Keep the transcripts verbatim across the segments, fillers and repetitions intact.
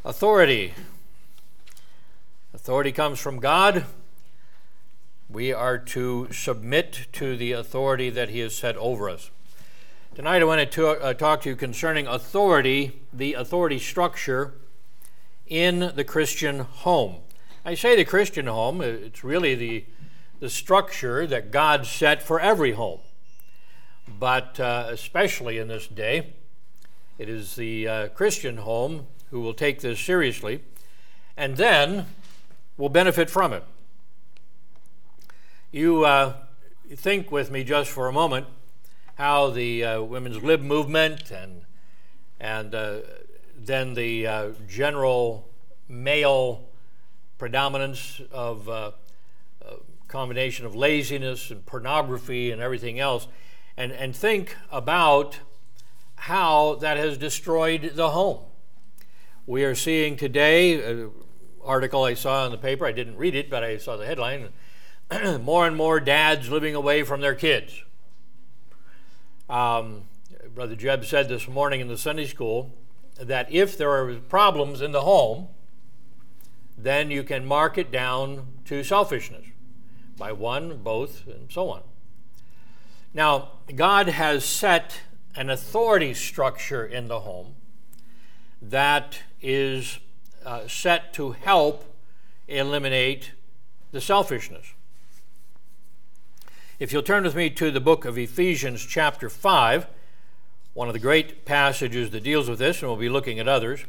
Authority. Authority comes from God. We are to submit to the authority that He has set over us. Tonight I want to uh, talk to you concerning authority, the authority structure in the Christian home. I say the Christian home, it's really the, the structure that God set for every home. But uh, especially in this day, it is the uh, Christian home who will take this seriously and then will benefit from it. You uh, think with me just for a moment how the uh, women's lib movement and and uh, then the uh, general male predominance of uh, a combination of laziness and pornography and everything else, and, and think about how that has destroyed the home. We are seeing today, an article I saw in the paper, I didn't read it, but I saw the headline, more and more dads living away from their kids. Um, Brother Jeb said this morning in the Sunday school that if there are problems in the home, then you can mark it down to selfishness by one, both, and so on. Now, God has set an authority structure in the home that is uh, set to help eliminate the selfishness. If you'll turn with me to the book of Ephesians chapter five, one of the great passages that deals with this, and we'll be looking at others.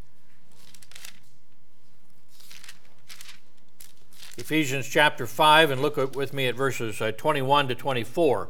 Ephesians chapter five, and look with me at verses twenty-one to twenty-four.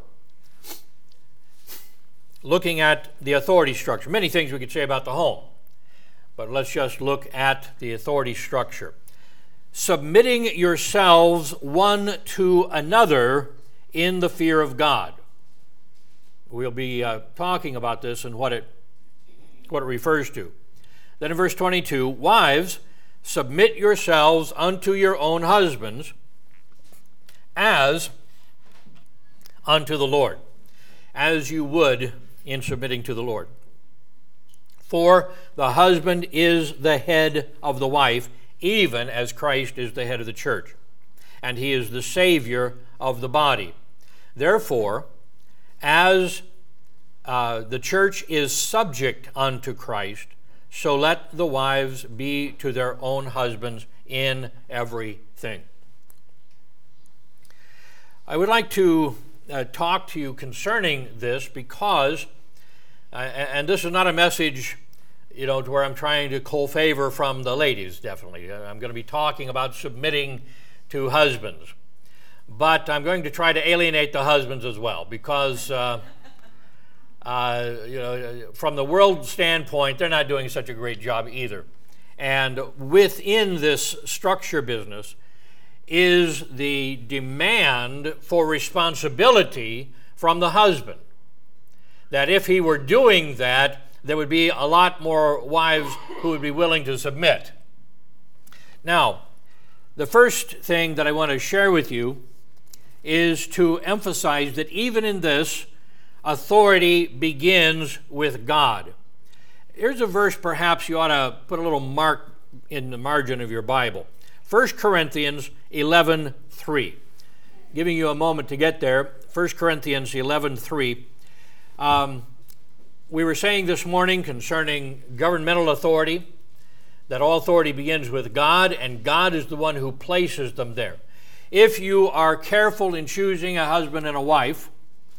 Looking at the authority structure. Many things we could say about the home, but let's just look at the authority structure. Submitting yourselves one to another in the fear of God. We'll be uh, talking about this and what it, what it refers to. Then in verse twenty-two, wives, submit yourselves unto your own husbands as unto the Lord, as you would in submitting to the Lord. For the husband is the head of the wife, even as Christ is the head of the church, and he is the Savior of the body. Therefore, as uh, the church is subject unto Christ, so let the wives be to their own husbands in everything. I would like to uh, talk to you concerning this because, uh, and this is not a message, you know, to where I'm trying to cull favor from the ladies, definitely. I'm going to be talking about submitting to husbands. But I'm going to try to alienate the husbands as well because, uh, uh, you know, from the world standpoint, they're not doing such a great job either. And within this structure business is the demand for responsibility from the husband. That if he were doing that, there would be a lot more wives who would be willing to submit. Now, the first thing that I want to share with you is to emphasize that even in this, authority begins with God. Here's a verse perhaps you ought to put a little mark in the margin of your Bible. First Corinthians eleven three. Giving you a moment to get there. First Corinthians eleven three. Um, we were saying this morning concerning governmental authority that all authority begins with God, and God is the one who places them there. If you are careful in choosing a husband and a wife,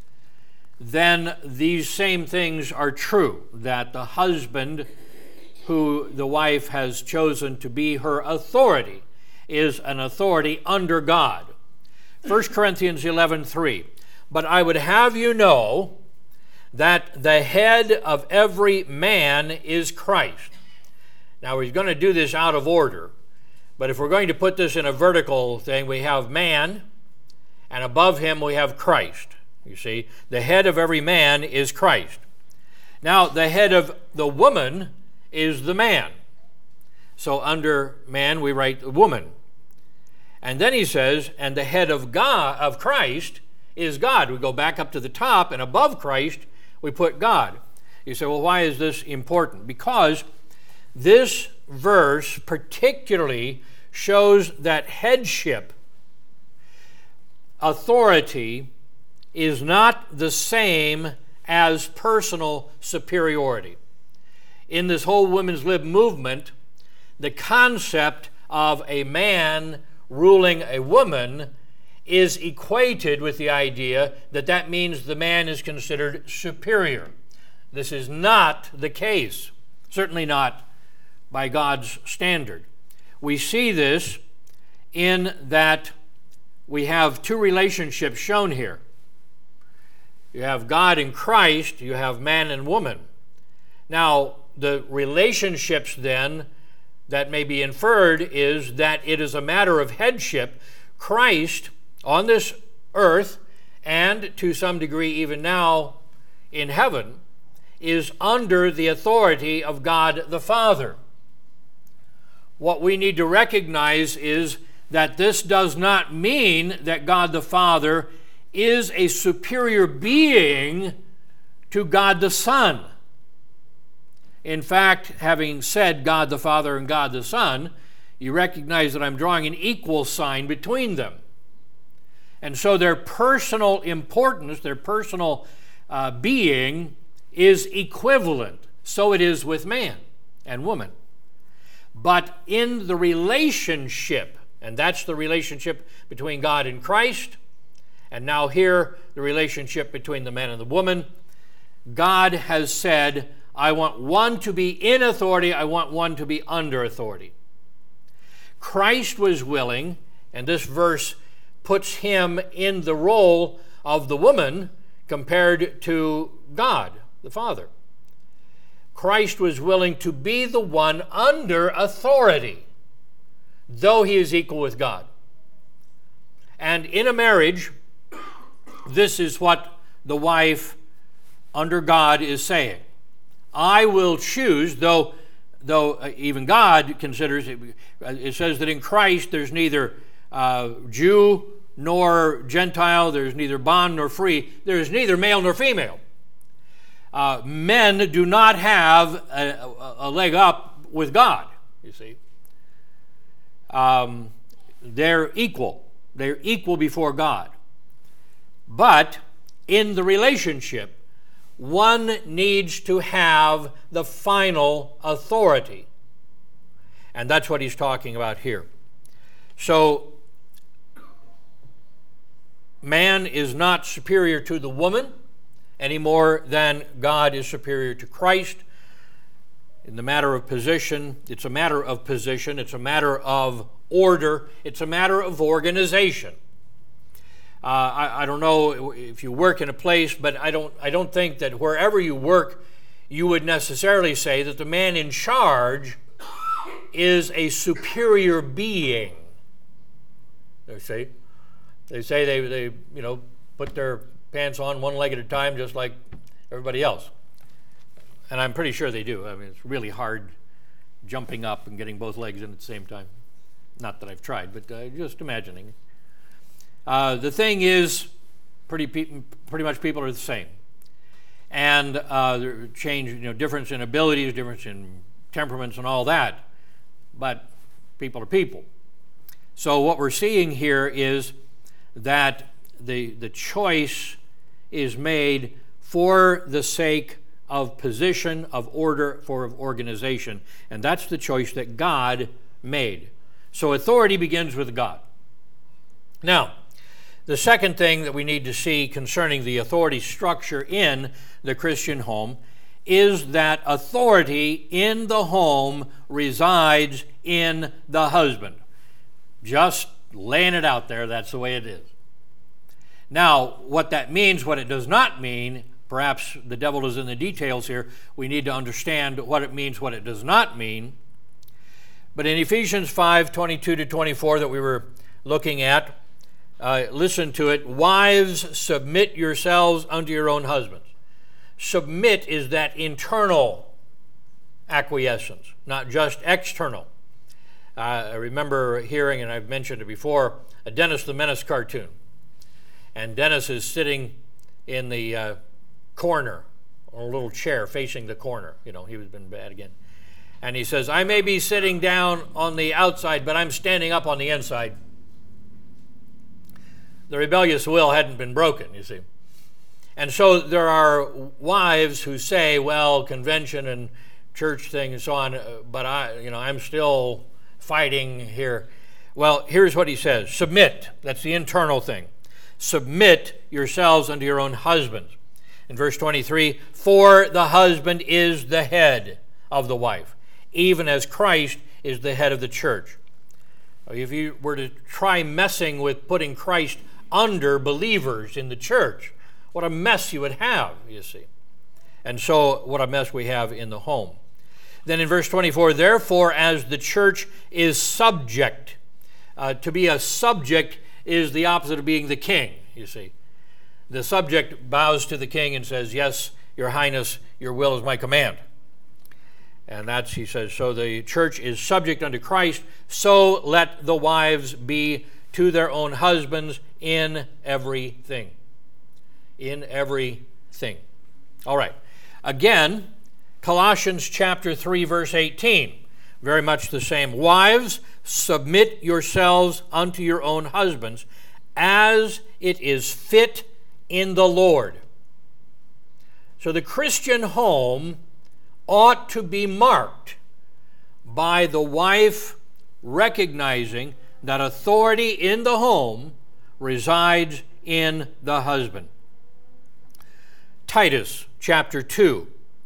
then these same things are true, that the husband who the wife has chosen to be her authority is an authority under God. First Corinthians eleven three. But I would have you know that the head of every man is Christ. Now, we're going to do this out of order, but if we're going to put this in a vertical thing, we have man, and above him we have Christ. You see, the head of every man is Christ. Now, the head of the woman is the man. So under man, we write woman. And then he says, and the head of God, of Christ, is God. We go back up to the top, and above Christ, we put God. You say, well, why is this important? Because this verse particularly shows that headship, authority, is not the same as personal superiority. In this whole women's lib movement, the concept of a man ruling a woman is equated with the idea that that means the man is considered superior. This is not the case, certainly not by God's standard. We see this in that we have two relationships shown here. You have God and Christ, you have man and woman. Now, the relationships then that may be inferred is that it is a matter of headship. Christ on this earth, and to some degree even now in heaven, is under the authority of God the Father. What we need to recognize is that this does not mean that God the Father is a superior being to God the Son. In fact, having said God the Father and God the Son, you recognize that I'm drawing an equal sign between them. And so their personal importance, their personal uh, being is equivalent. So it is with man and woman. But in the relationship, and that's the relationship between God and Christ, and now here, the relationship between the man and the woman, God has said, I want one to be in authority, I want one to be under authority. Christ was willing, and this verse puts him in the role of the woman compared to God, the Father. Christ was willing to be the one under authority, though he is equal with God. And in a marriage, this is what the wife under God is saying. I will choose, though, though even God considers, it, it says that in Christ there's neither uh, Jew nor Gentile, there's neither bond nor free, there's neither male nor female. Uh, men do not have a, a leg up with God, you see. Um, they're equal. They're equal before God. But in the relationship, one needs to have the final authority. And that's what he's talking about here. So, man is not superior to the woman any more than God is superior to Christ. In the matter of position, it's a matter of position, it's a matter of order, it's a matter of organization. Uh, I, I don't know if you work in a place, but I don't, I don't think that wherever you work, you would necessarily say that the man in charge is a superior being. They say, they say they, they you know, put their pants on one leg at a time just like everybody else. And I'm pretty sure they do. I mean, it's really hard jumping up and getting both legs in at the same time. Not that I've tried, but uh, just imagining. Uh, the thing is, pretty pe- pretty much people are the same. And uh, there change, you know, difference in abilities, difference in temperaments and all that. But people are people. So what we're seeing here is that the, the choice is made for the sake of position, of order, for of organization. And that's the choice that God made. So authority begins with God. Now, the second thing that we need to see concerning the authority structure in the Christian home is that authority in the home resides in the husband. Just laying it out there, that's the way it is. Now, what that means, what it does not mean, perhaps the devil is in the details here. We need to understand what it means, what it does not mean. But in Ephesians five, twenty-two to twenty-four that we were looking at, uh, listen to it. Wives, submit yourselves unto your own husbands. Submit is that internal acquiescence, not just external. Uh, I remember hearing, and I've mentioned it before, a Dennis the Menace cartoon. And Dennis is sitting in the uh, corner on a little chair facing the corner. You know, he was been bad again. And he says, I may be sitting down on the outside, but I'm standing up on the inside. The rebellious will hadn't been broken, you see. And so there are wives who say, well, convention and church thing and so on, but I, you know, I'm still fighting here. Well, here's what he says. Submit. That's the internal thing. Submit yourselves unto your own husbands. In verse twenty-three, for the husband is the head of the wife, even as Christ is the head of the church. If you were to try messing with putting Christ under believers in the church, what a mess you would have, you see. And so what a mess we have in the home. Then in verse twenty-four, therefore as the church is subject. Uh, to be a subject is the opposite of being the king, you see. The subject bows to the king and says, yes, your highness, your will is my command. And that's, he says, so the church is subject unto Christ, so let the wives be to their own husbands in everything. In everything. All right. Again, Colossians chapter three, verse eighteen. Very much the same. Wives, submit yourselves unto your own husbands, as it is fit in the Lord. So the Christian home ought to be marked by the wife recognizing that authority in the home resides in the husband. Titus chapter two.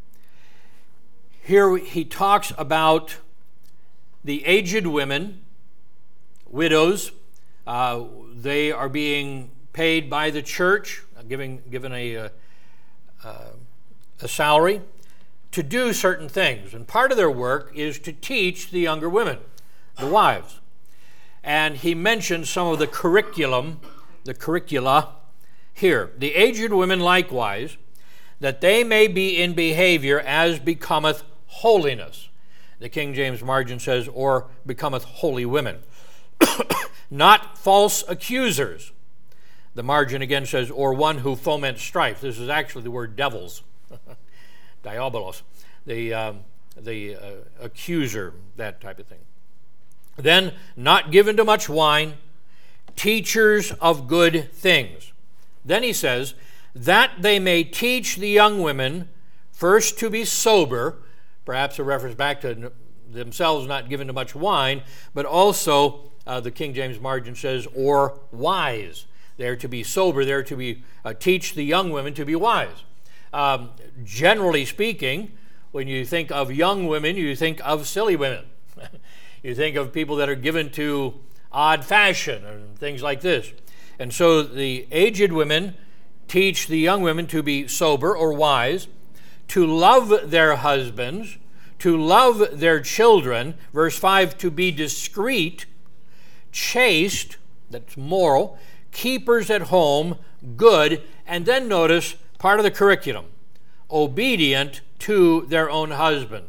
Here he talks about the aged women, widows. Uh, they are being paid by the church, giving, given a, uh, uh, a salary, to do certain things. And part of their work is to teach the younger women, the wives. And he mentions some of the curriculum, the curricula here. The aged women likewise, that they may be in behavior as becometh holiness. The King James margin says, or becometh holy women. Not false accusers. The margin again says, or one who foments strife. This is actually the word devils. Diabolos. The, um, the uh, accuser, that type of thing. Then, not given to much wine, teachers of good things. Then he says, that they may teach the young women first to be sober, perhaps a reference back to themselves not given to much wine, but also uh, the King James margin says, or wise. They're to be sober, they're to be uh, teach the young women to be wise. Um, generally speaking, when you think of young women, you think of silly women. You think of people that are given to odd fashion and things like this. And so the aged women teach the young women to be sober or wise, to love their husbands, to love their children. Verse five, to be discreet, chaste, that's moral, keepers at home, good, and then notice part of the curriculum, obedient to their own husbands.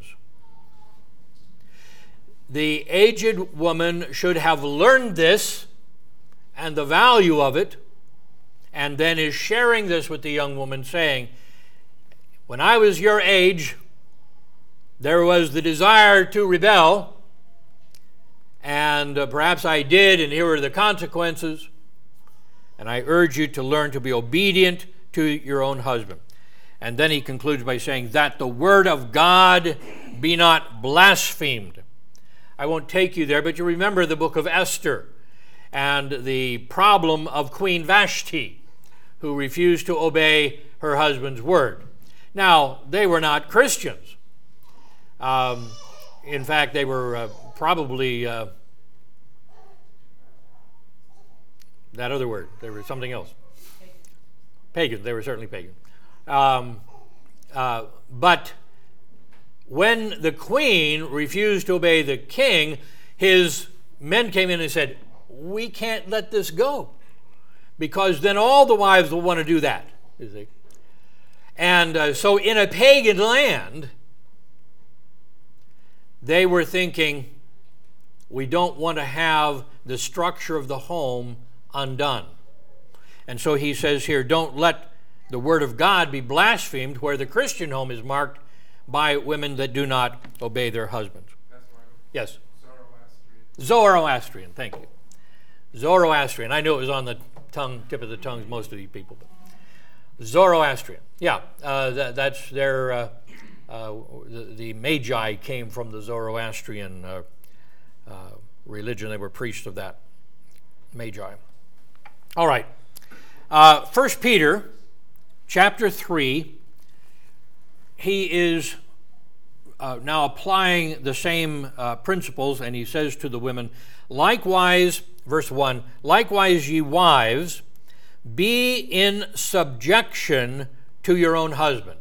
The aged woman should have learned this and the value of it, and then is sharing this with the young woman, saying, when I was your age, there was the desire to rebel, and uh, perhaps I did, and here are the consequences, and I urge you to learn to be obedient to your own husband. And then he concludes by saying, that the word of God be not blasphemed. I won't take you there, but you remember the book of Esther and the problem of Queen Vashti, who refused to obey her husband's word. Now, they were not Christians. Um, in fact, they were uh, probably, uh, that other word, they were something else. Pagan, they were certainly pagan. Um, uh, but when the queen refused to obey the king, his men came in and said, we can't let this go, because then all the wives will want to do that. You see? And uh, so in a pagan land, they were thinking, we don't want to have the structure of the home undone. And so he says here, don't let the word of God be blasphemed, where the Christian home is marked by women that do not obey their husbands. Yes? Zoroastrian, thank you. Zoroastrian. I knew it was on the tongue, tip of the tongues, most of these people. But Zoroastrian. Yeah, uh, that, that's their, uh, uh, the, the Magi came from the Zoroastrian uh, uh, religion. They were priests of that Magi. All right. Uh, First Peter chapter three, he is uh, now applying the same uh, principles, and he says to the women, likewise, verse one, likewise ye wives, be in subjection to your own husbands,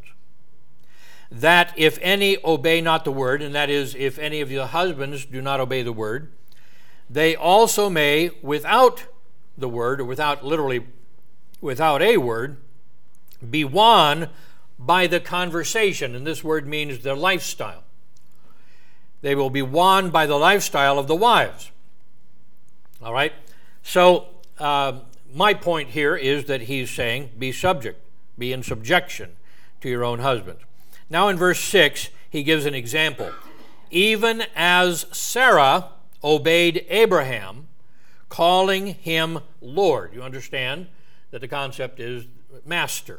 that if any obey not the word, and that is, if any of your husbands do not obey the word, they also may, without the word, or without, literally, without a word, be won by the conversation, and this word means their lifestyle. They will be won by the lifestyle of the wives. All right? So, uh, my point here is that he's saying, be subject, be in subjection to your own husbands. Now in verse six, he gives an example. Even as Sarah obeyed Abraham, calling him Lord. You understand that the concept is master.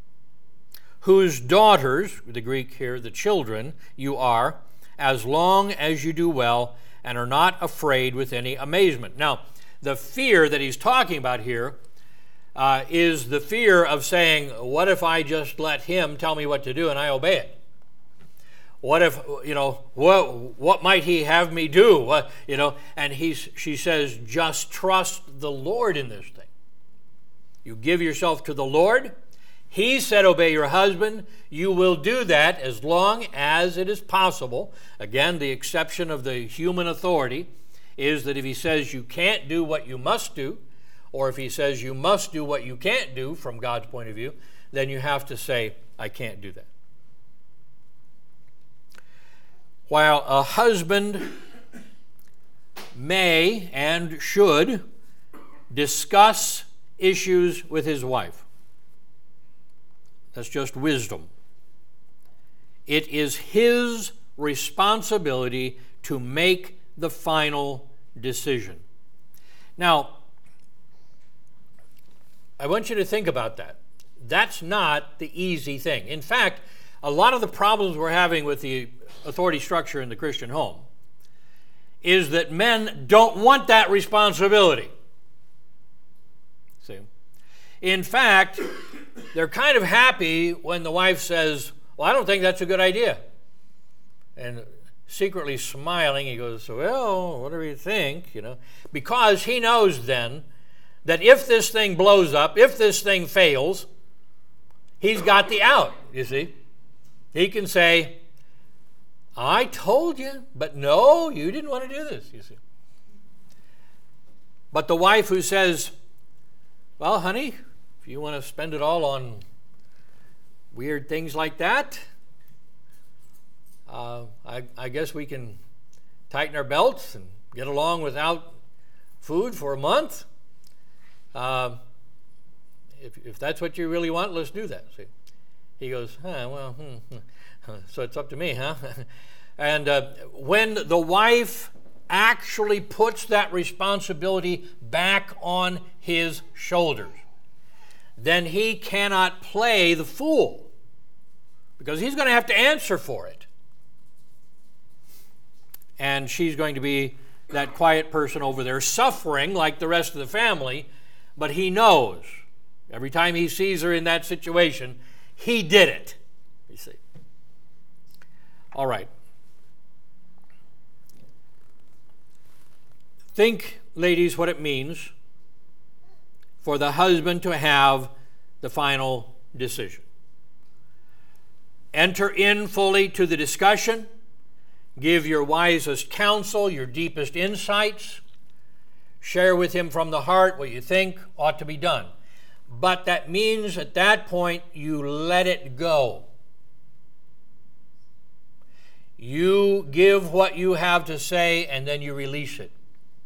Whose daughters, the Greek here, the children, you are, as long as you do well and are not afraid with any amazement. Now, the fear that he's talking about here uh, is the fear of saying, what if I just let him tell me what to do and I obey it? What if, you know, what, what might he have me do? What, you know, and he's, she says, just trust the Lord in this thing. You give yourself to the Lord. He said, obey your husband. You will do that as long as it is possible. Again, the exception of the human authority is that if he says you can't do what you must do, or if he says you must do what you can't do from God's point of view, then you have to say, I can't do that. While a husband may and should discuss issues with his wife, that's just wisdom. It is his responsibility to make the final decision. Now, I want you to think about that. That's not the easy thing. In fact, a lot of the problems we're having with the authority structure in the Christian home is that men don't want that responsibility. See? In fact, they're kind of happy when the wife says, well, I don't think that's a good idea. And secretly smiling, he goes, well, what do you think? You know, because he knows then that if this thing blows up, if this thing fails, he's got the out, you see. He can say, I told you, but no, you didn't want to do this, you see. But the wife who says, well, honey, if you want to spend it all on weird things like that, uh, I, I guess we can tighten our belts and get along without food for a month. Uh, if, if that's what you really want, let's do that. See, he goes, huh, well, hmm, hmm. So it's up to me, huh? And uh, when the wife actually puts that responsibility back on his shoulders, then he cannot play the fool, because he's going to have to answer for it. And she's going to be that quiet person over there suffering like the rest of the family, but he knows every time he sees her in that situation, he did it, you see. All right. Think, ladies, what it means for the husband to have the final decision. Enter in fully to the discussion. Give your wisest counsel, your deepest insights. Share with him from the heart what you think ought to be done. But that means at that point you let it go. You give what you have to say and then you release it.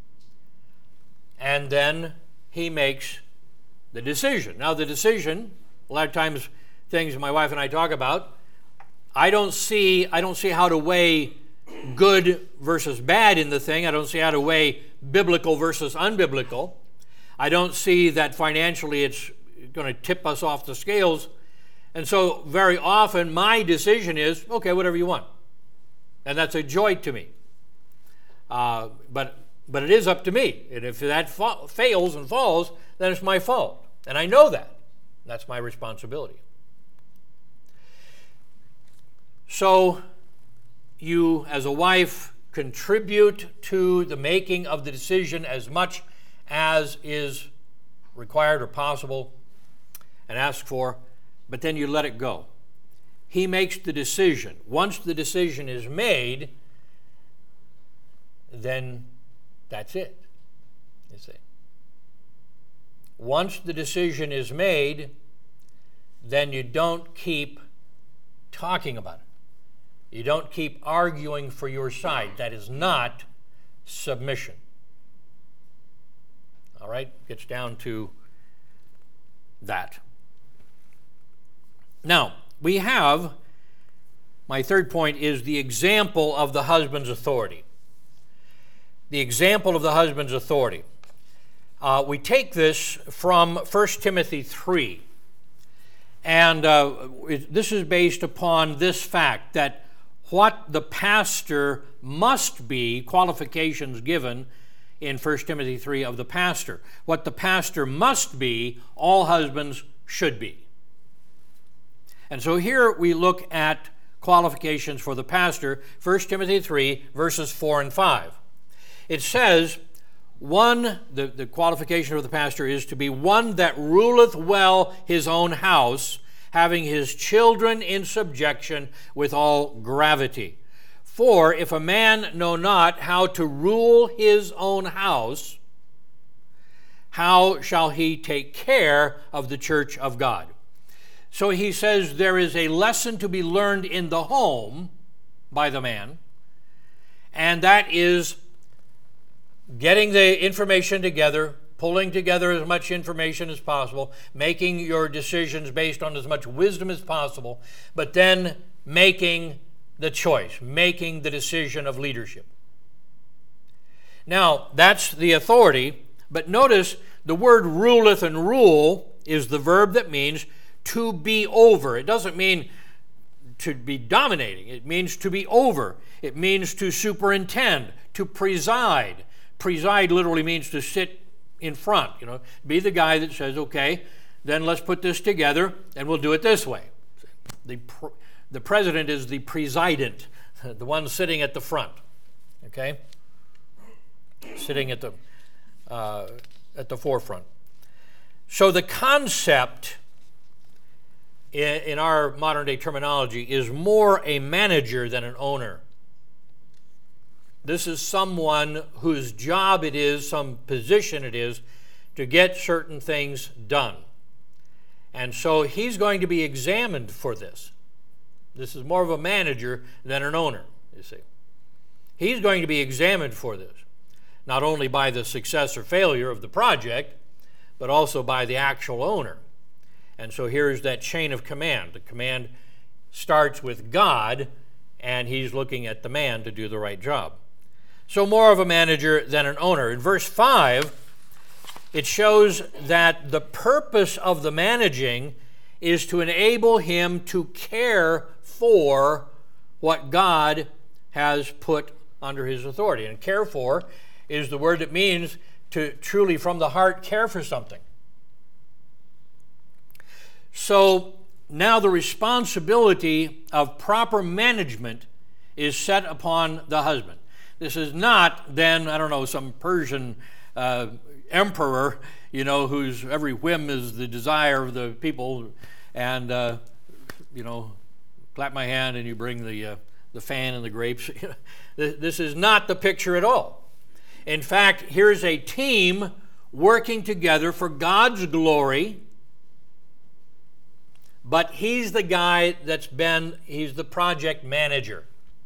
And then he makes the decision. Now the decision, a lot of times things my wife and I talk about, I don't see I don't see how to weigh good versus bad in the thing. I don't see how to weigh biblical versus unbiblical. I don't see that financially it's going to tip us off the scales. And so very often my decision is, okay, whatever you want. And that's a joy to me. Uh, but but it is up to me. And if that fa- fails and falls, then it's my fault. And I know that. That's my responsibility. So you, as a wife, contribute to the making of the decision as much as is required or possible and asked for, but then you let it go. He makes the decision. Once the decision is made, then that's it, you see. Once the decision is made, then you don't keep talking about it. You don't keep arguing for your side. That is not submission. All right? Gets down to that. Now, we have, my third point is the example of the husband's authority. The example of the husband's authority. Uh, we take this from First Timothy three. And uh, it, this is based upon this fact that what the pastor must be, qualifications given in First Timothy three of the pastor. What the pastor must be, all husbands should be. And so here we look at qualifications for the pastor, First Timothy three, verses four and five. It says, one, the, the qualification of the pastor is to be one that ruleth well his own house, having his children in subjection with all gravity. For if a man know not how to rule his own house, how shall he take care of the church of God? So he says there is a lesson to be learned in the home by the man, and that is getting the information together, pulling together as much information as possible, making your decisions based on as much wisdom as possible, but then making the choice, making the decision of leadership. Now, that's the authority, but notice the word ruleth and rule is the verb that means to be over. It doesn't mean to be dominating. It means to be over. It means to superintend, to preside. Preside literally means to sit in front, you know, be the guy that says, okay, then let's put this together and we'll do it this way. The, the president is the president, the one sitting at the front, okay? Sitting at the, uh, at the forefront. So the concept in, in our modern day terminology is more a manager than an owner. This is someone whose job it is, some position it is, to get certain things done. And so he's going to be examined for this. This is more of a manager than an owner, you see. He's going to be examined for this, not only by the success or failure of the project, but also by the actual owner. And so here's that chain of command. The command starts with God, and he's looking at the man to do the right job. So more of a manager than an owner. In verse five, it shows that the purpose of the managing is to enable him to care for what God has put under his authority. And care for is the word that means to truly from the heart care for something. So now the responsibility of proper management is set upon the husband. This is not then, I don't know, some Persian uh, emperor, you know, whose every whim is the desire of the people, and, uh, you know, clap my hand and you bring the, uh, the fan and the grapes. This is not the picture at all. In fact, here's a team working together for God's glory, but he's the guy that's been, he's the project manager.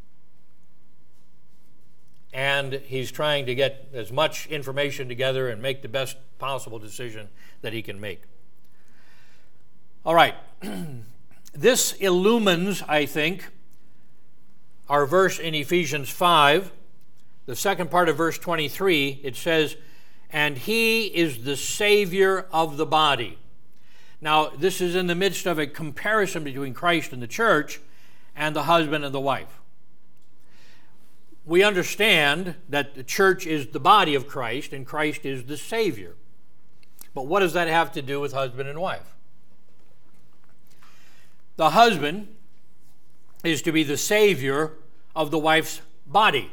And he's trying to get as much information together and make the best possible decision that he can make. All right. This illumines, I think, our verse in Ephesians five, the second part of verse twenty-three, it says, "And he is the Savior of the body." Now, this is in the midst of a comparison between Christ and the church and the husband and the wife. We understand that the church is the body of Christ and Christ is the Savior. But what does that have to do with husband and wife? The husband is to be the Savior of the wife's body.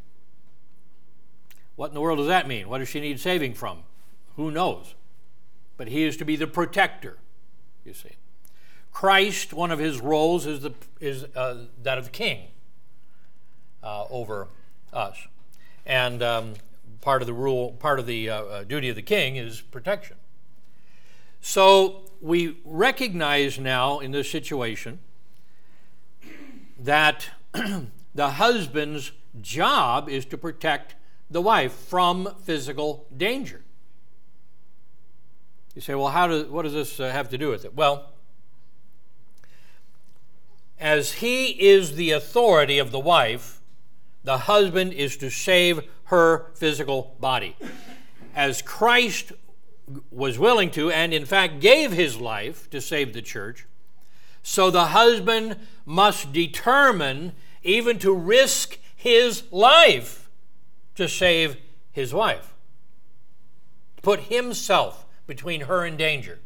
What in the world does that mean? What does she need saving from? Who knows? But he is to be the protector, you see. Christ, one of his roles is, the, is uh, that of king uh, over us. And um, part of the rule, part of the uh, uh, duty of the king is protection. So we recognize now in this situation that the husband's job is to protect the wife from physical danger. You say, well, how does, what does this uh, have to do with it? Well, as he is the authority of the wife, the husband is to save her physical body. As Christ was willing to, and in fact gave his life to save the church, so the husband must determine even to risk his life to save his wife. Put himself between her and danger.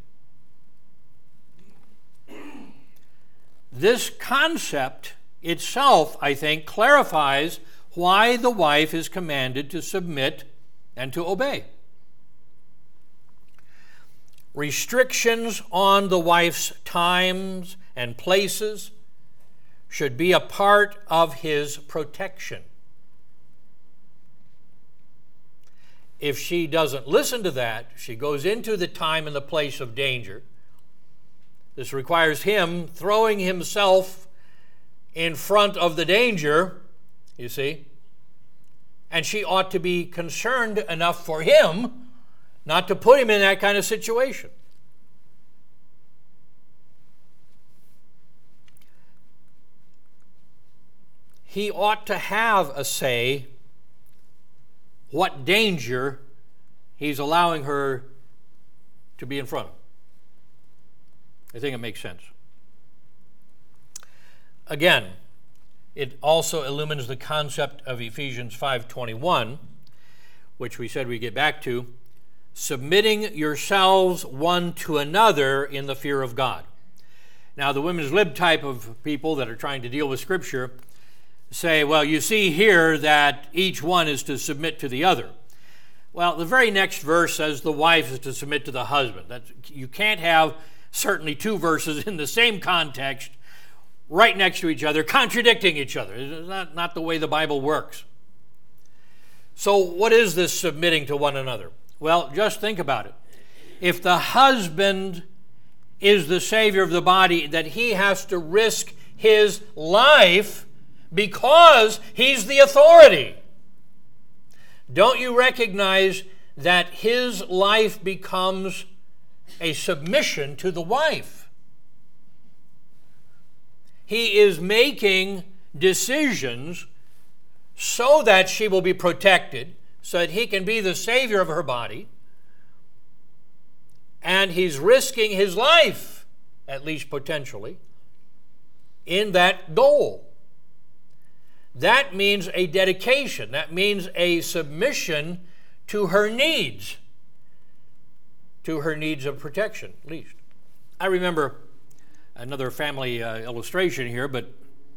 This concept itself, I think, clarifies why the wife is commanded to submit and to obey. Restrictions on the wife's times and places should be a part of his protection. If she doesn't listen to that, she goes into the time and the place of danger. This requires him throwing himself in front of the danger, you see. And she ought to be concerned enough for him not to put him in that kind of situation. He ought to have a say what danger he's allowing her to be in front of. I think it makes sense. Again, it also illumines the concept of Ephesians five twenty-one, which we said we'd get back to, submitting yourselves one to another in the fear of God. Now, the women's lib type of people that are trying to deal with Scripture say, well, you see here that each one is to submit to the other. Well, the very next verse says the wife is to submit to the husband. That's, you can't have certainly two verses in the same context right next to each other, contradicting each other. It's not, not the way the Bible works. So what is this submitting to one another? Well, just think about it. If the husband is the Savior of the body, that he has to risk his life because he's the authority. Don't you recognize that his life becomes a submission to the wife? He is making decisions so that she will be protected, so that he can be the Savior of her body, and he's risking his life, at least potentially, in that goal. That means a dedication. That means a submission to her needs, to her needs of protection, at least. I remember another family uh, illustration here, but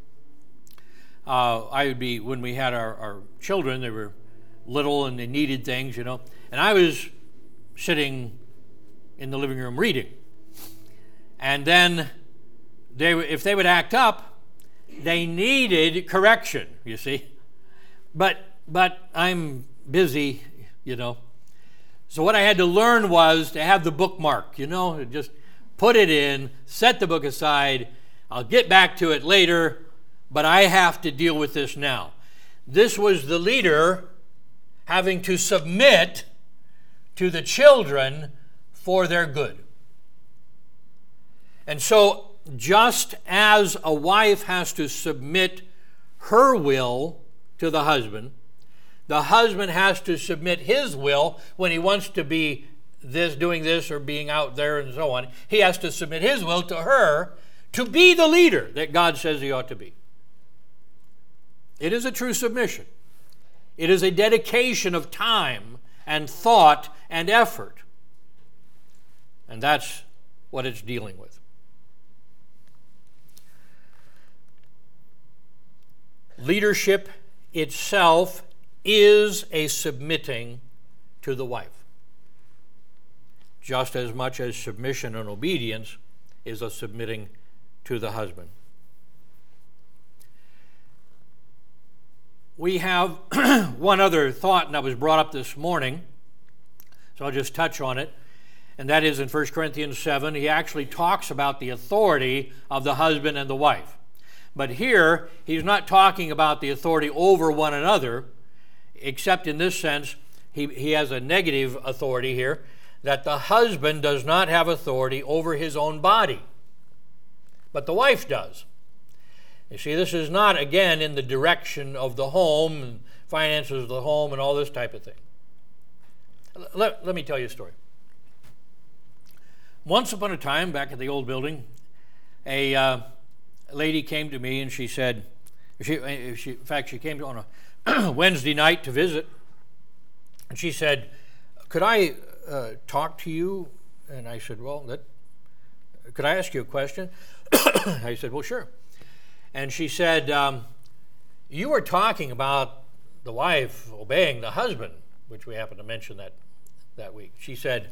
uh, I would be, when we had our, our children, they were little and they needed things, you know, and I was sitting in the living room reading. And then they, if they would act up, they needed correction, you see. But but I'm busy, you know. So what I had to learn was to have the bookmark, you know, just put it in, set the book aside. I'll get back to it later, but I have to deal with this now. This was the leader having to submit to the children for their good. And so just as a wife has to submit her will to the husband. The husband has to submit his will when he wants to be this, doing this, or being out there and so on. He has to submit his will to her to be the leader that God says he ought to be. It is a true submission. It is a dedication of time and thought and effort. And that's what it's dealing with. Leadership itself is a submitting to the wife, just as much as submission and obedience is a submitting to the husband. We have one other thought that was brought up this morning, so I'll just touch on it, and that is in First Corinthians seven. He actually talks about the authority of the husband and the wife. But here, he's not talking about the authority over one another, except in this sense, he, he has a negative authority here, that the husband does not have authority over his own body, but the wife does. You see, this is not, again, in the direction of the home, and finances of the home, and all this type of thing. Let, let me tell you a story. Once upon a time, back at the old building, a... Uh, A lady came to me and she said, she, she, in fact, she came on a Wednesday night to visit, and she said, could I uh, talk to you? And I said, well, that, could I ask you a question? I said, well, sure. And she said, um, you were talking about the wife obeying the husband, which we happened to mention that, that week. She said,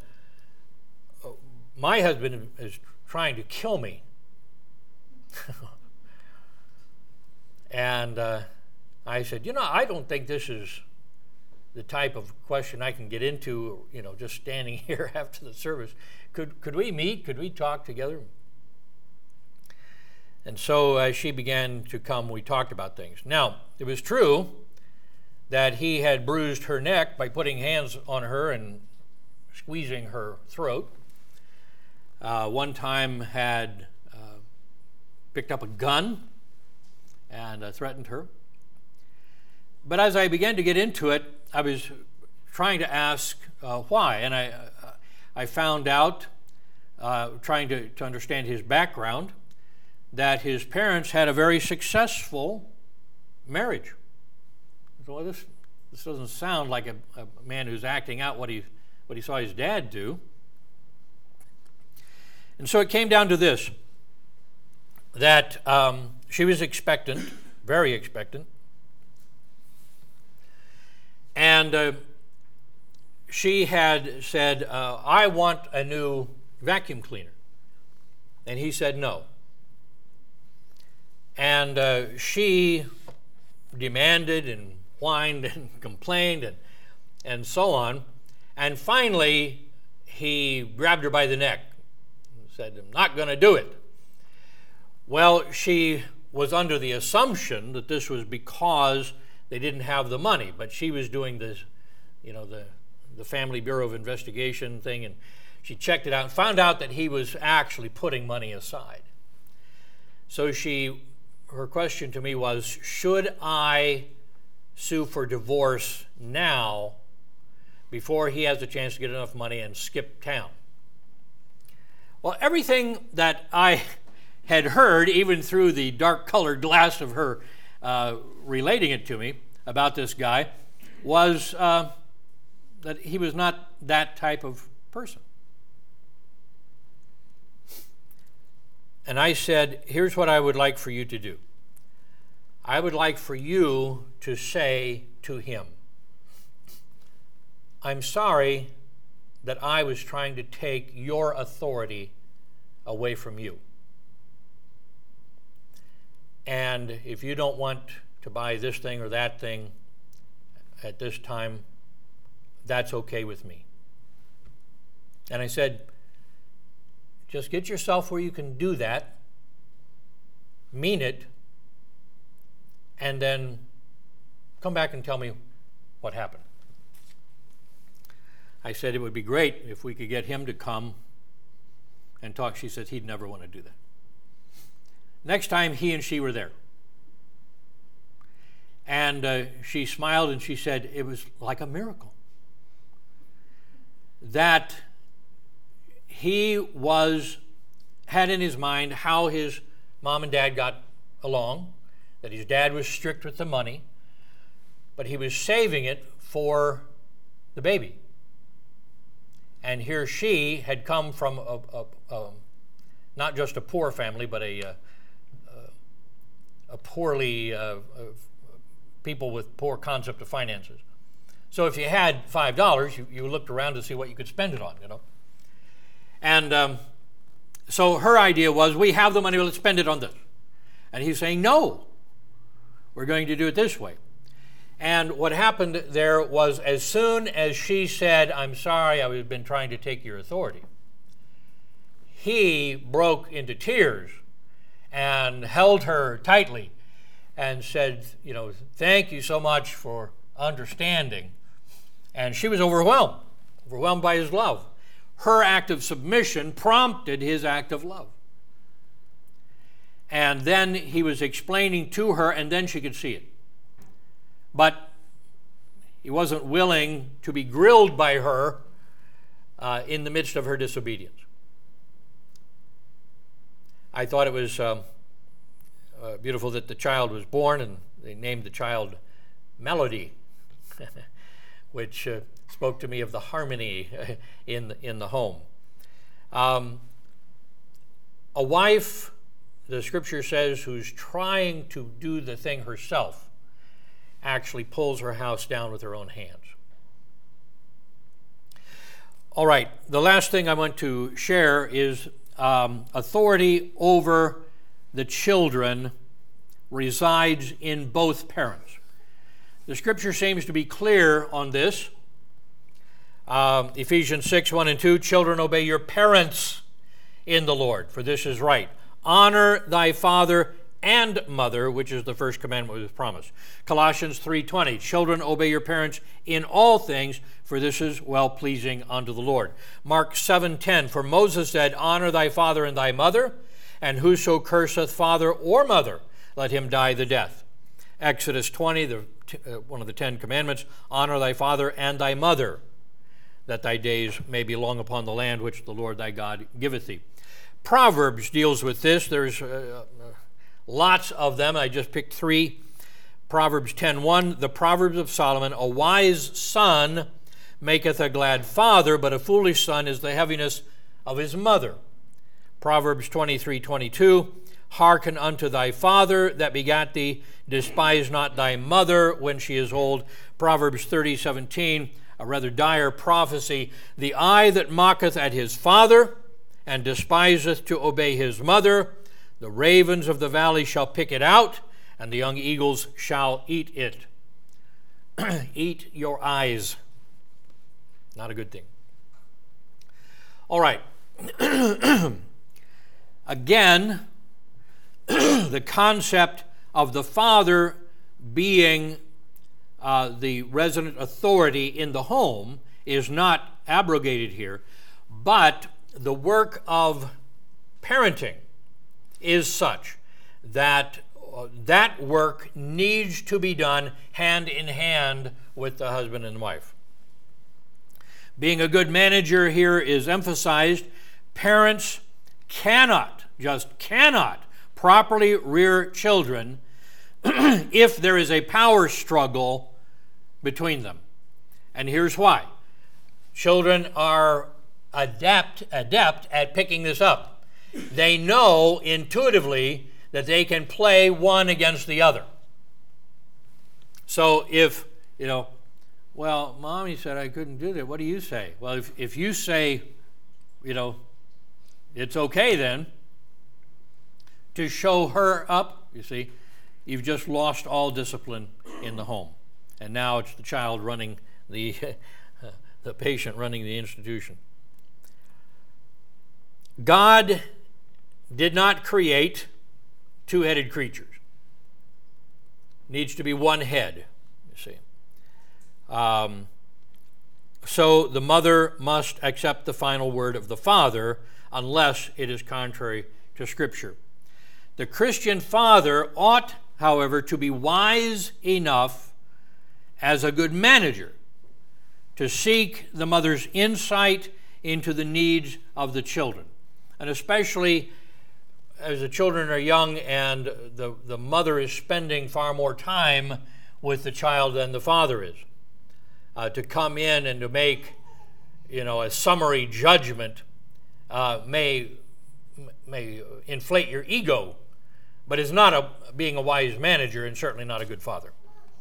my husband is trying to kill me. And uh, I said, you know, I don't think this is the type of question I can get into, you know, just standing here after the service. Could could we meet? Could we talk together? And so as she began to come, we talked about things. Now, it was true that he had bruised her neck by putting hands on her and squeezing her throat. Uh, one time had picked up a gun and uh, threatened her. But as I began to get into it, I was trying to ask uh, why, and I uh, I found out, uh, trying to, to understand his background, that his parents had a very successful marriage. So well, this this doesn't sound like a, a man who's acting out what he what he saw his dad do. And so it came down to this, that um, she was expectant, very expectant, and uh, she had said, uh, I want a new vacuum cleaner. And he said no. And uh, she demanded and whined and complained and, and so on. And finally, he grabbed her by the neck and said, I'm not going to do it. Well, she was under the assumption that this was because they didn't have the money, but she was doing this, you know, the, the Family Bureau of Investigation thing, and she checked it out and found out that he was actually putting money aside. So she, her question to me was, should I sue for divorce now before he has a chance to get enough money and skip town? Well, everything that I had heard, even through the dark-colored glass of her uh, relating it to me about this guy, was uh, that he was not that type of person. And I said, here's what I would like for you to do. I would like for you to say to him, I'm sorry that I was trying to take your authority away from you. And if you don't want to buy this thing or that thing at this time, that's okay with me. And I said, just get yourself where you can do that, mean it, and then come back and tell me what happened. I said it would be great if we could get him to come and talk. She said he'd never want to do that. Next time, he and she were there. And uh, she smiled and she said it was like a miracle. That he was, had in his mind how his mom and dad got along, that his dad was strict with the money, but he was saving it for the baby. And here she had come from a, a, a not just a poor family, but a, a, a poorly, uh, people with poor concept of finances. So if you had five dollars, you, you looked around to see what you could spend it on, you know. And um, so her idea was, we have the money, let's spend it on this. And he's saying, no, we're going to do it this way. And what happened there was, as soon as she said, I'm sorry, I've been trying to take your authority, he broke into tears and held her tightly and said, you know, thank you so much for understanding. And she was overwhelmed, overwhelmed by his love. Her act of submission prompted his act of love. And then he was explaining to her, and then she could see it. But he wasn't willing to be grilled by her uh, in the midst of her disobedience. I thought it was um, uh, beautiful that the child was born, and they named the child Melody, which uh, spoke to me of the harmony in, in the home. Um, a wife, the scripture says, who's trying to do the thing herself, actually pulls her house down with her own hands. All right, the last thing I want to share is um, authority over the children resides in both parents. The scripture seems to be clear on this. Um, Ephesians six, one and two, children, obey your parents in the Lord, for this is right. Honor thy father and mother, which is the first commandment with promise. Colossians three twenty, children, obey your parents in all things, for this is well-pleasing unto the Lord. Mark seven ten, for Moses said, honor thy father and thy mother, and whoso curseth father or mother, let him die the death. Exodus twenty, the, uh, one of the Ten Commandments, honor thy father and thy mother, that thy days may be long upon the land which the Lord thy God giveth thee. Proverbs deals with this. There's uh, lots of them. I just picked three. Proverbs ten one, the Proverbs of Solomon, a wise son maketh a glad father, but a foolish son is the heaviness of his mother. Proverbs twenty-three twenty-two, hearken unto thy father that begat thee, despise not thy mother when she is old. Proverbs thirty seventeen, a rather dire prophecy, the eye that mocketh at his father and despiseth to obey his mother, the ravens of the valley shall pick it out, and the young eagles shall eat it. Eat your eyes. Not a good thing. All right. Again, the concept of the father being uh, the resident authority in the home is not abrogated here, but the work of parenting is such that uh, that work needs to be done hand in hand with the husband and wife. Being a good manager here is emphasized. Parents cannot, just cannot, properly rear children if there is a power struggle between them. And here's why. Children are adept, adept at picking this up. They know intuitively that they can play one against the other. So if, you know, well, Mommy said I couldn't do that. What do you say? Well, if, if you say, you know, it's okay then to show her up, you see, you've just lost all discipline in the home. And now it's the child running the, the patient running the institution. God did not create two-headed creatures. Needs to be one head, you see. Um, so the mother must accept the final word of the father unless it is contrary to Scripture. The Christian father ought however, to be wise enough as a good manager to seek the mother's insight into the needs of the children, and especially as the children are young and the, the mother is spending far more time with the child than the father is. Uh, to come in and to make, you know, a summary judgment uh, may may inflate your ego, but is not a, being a wise manager and certainly not a good father.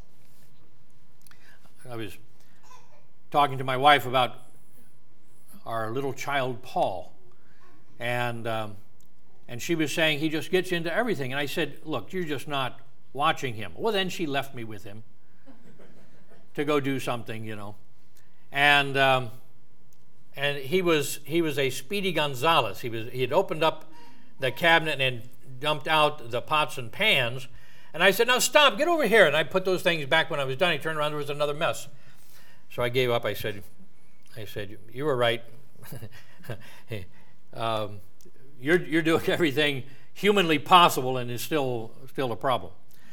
I was talking to my wife about our little child, Paul, and um, and she was saying he just gets into everything. And I said, look, you're just not watching him. Well, then she left me with him to go do something, you know. And um, and he was he was a Speedy Gonzales. He was he had opened up the cabinet and dumped out the pots and pans. And I said, now stop, get over here. And I put those things back when I was done. He turned around, there was another mess. So I gave up. I said, I said, you were right. um, you're you're doing everything humanly possible, and it's still still a problem.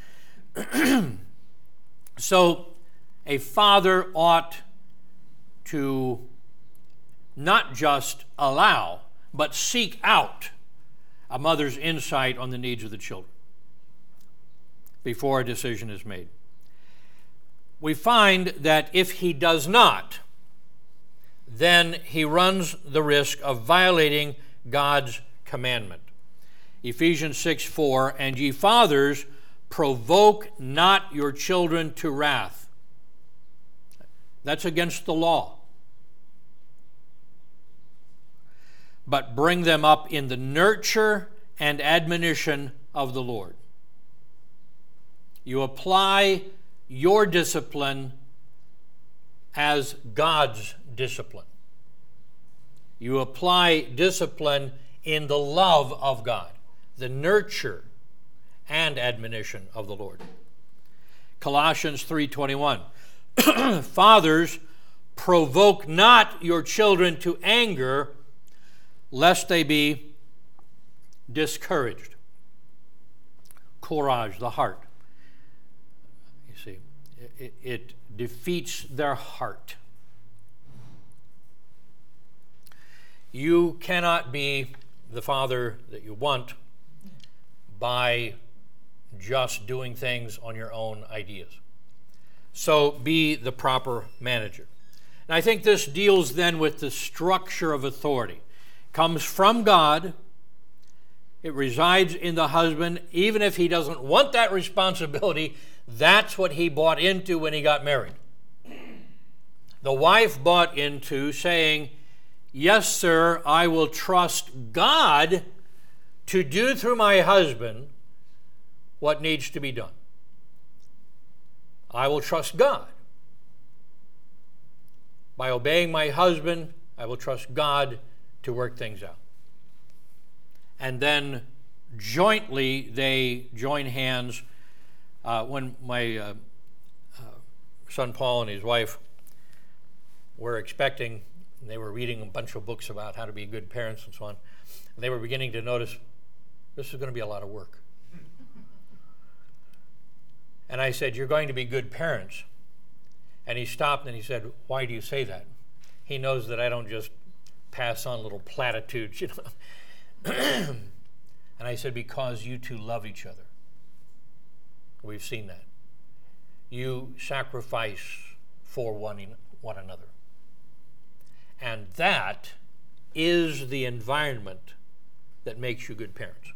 So a father ought to not just allow, but seek out a mother's insight on the needs of the children before a decision is made. We find that if he does not, then he runs the risk of violating God's commandment. Ephesians six four, and ye fathers, provoke not your children to wrath. That's against the law. But bring them up in the nurture and admonition of the Lord. You apply your discipline as God's discipline. You apply discipline in the love of God, the nurture and admonition of the Lord. Colossians three twenty-one. Fathers, provoke not your children to anger, lest they be discouraged. Courage, the heart. You see, it, it defeats their heart. You cannot be the father that you want by just doing things on your own ideas. So be the proper manager. And I think this deals then with the structure of authority. It comes from God. It resides in the husband. Even if he doesn't want that responsibility, that's what he bought into when he got married. The wife bought into saying, yes, sir, I will trust God to do through my husband what needs to be done. I will trust God. By obeying my husband, I will trust God to work things out. And then jointly they join hands. Uh, when my uh, uh, son Paul and his wife were expecting, they were reading a bunch of books about how to be good parents and so on, and they were beginning to notice this is going to be a lot of work. And I said, you're going to be good parents. And he stopped and he said, why do you say that? He knows that I don't just pass on little platitudes, you know. And I said, because you two love each other. We've seen that. You sacrifice for one, one another. And that is the environment that makes you good parents.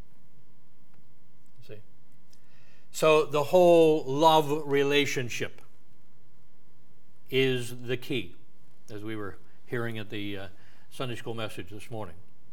See? So the whole love relationship is the key, as we were hearing at the uh, Sunday school message this morning.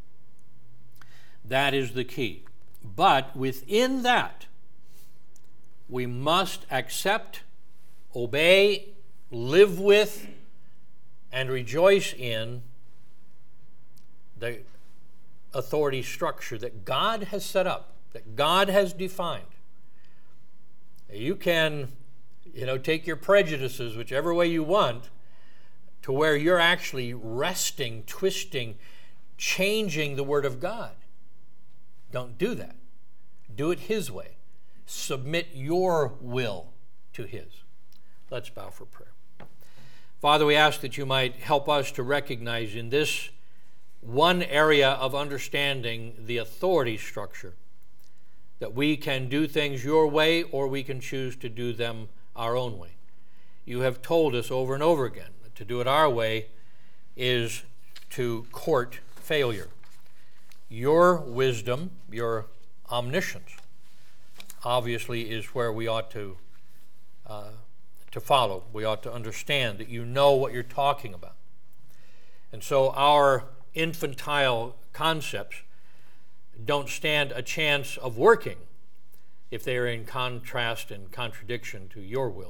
That is the key. But within that, we must accept, obey, live with, and rejoice in the authority structure that God has set up, that God has defined. You can, you know, take your prejudices whichever way you want to where you're actually wresting, twisting, changing the Word of God. Don't do that. Do it His way. submit your will to his. Let's bow for prayer. Father, we ask that you might help us to recognize in this one area of understanding the authority structure, that we can do things your way or we can choose to do them our own way. You have told us over and over again that to do it our way is to court failure. Your wisdom, your omniscience, obviously is where we ought to uh, to follow. We ought to understand that you know what you're talking about. And so our infantile concepts don't stand a chance of working if they are in contrast and contradiction to your will.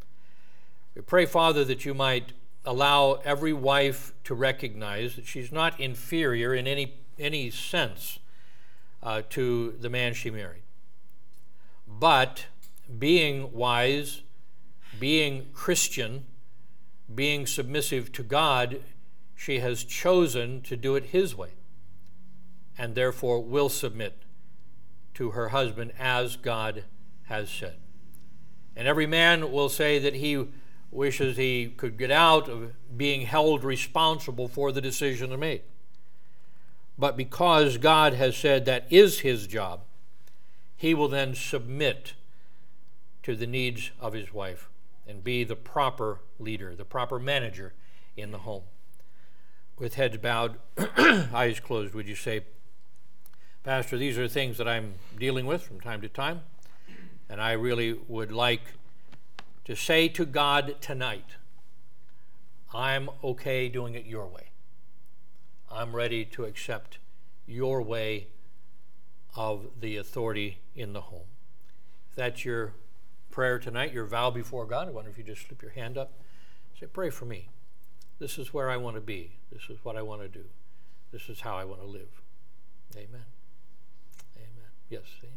We pray, Father, that you might allow every wife to recognize that she's not inferior in any, any sense uh, to the man she married. But being wise, being Christian, being submissive to God, she has chosen to do it his way, and therefore will submit to her husband as God has said. And every man will say that he wishes he could get out of being held responsible for the decision made. But because God has said that is his job, he will then submit to the needs of his wife and be the proper leader, the proper manager in the home. With heads bowed, eyes closed, would you say, Pastor, these are things that I'm dealing with from time to time, and I really would like to say to God tonight, I'm okay doing it your way. I'm ready to accept your way of the authority in the home. If that's your prayer tonight, your vow before God, I wonder if you just slip your hand up. Say, pray for me. This is where I want to be. This is what I want to do. This is how I want to live. Amen. Amen. Yes, amen.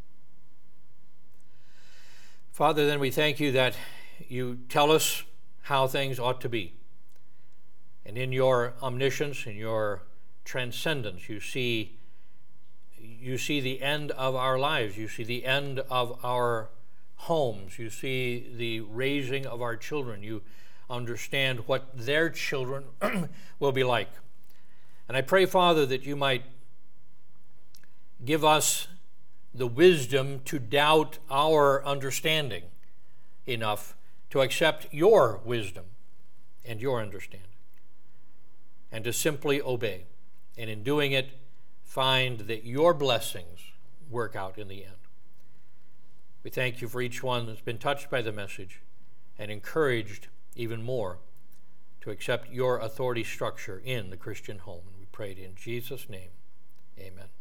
Father, then we thank you that you tell us how things ought to be. And in your omniscience, in your transcendence, you see, you see the end of our lives. You see the end of our homes. You see the raising of our children. You understand what their children will be like. And I pray, Father, that you might give us the wisdom to doubt our understanding enough to accept your wisdom and your understanding, and to simply obey. And in doing it, find that your blessings work out in the end. We thank you for each one that's been touched by the message and encouraged even more to accept your authority structure in the Christian home. And we pray it in Jesus' name. Amen.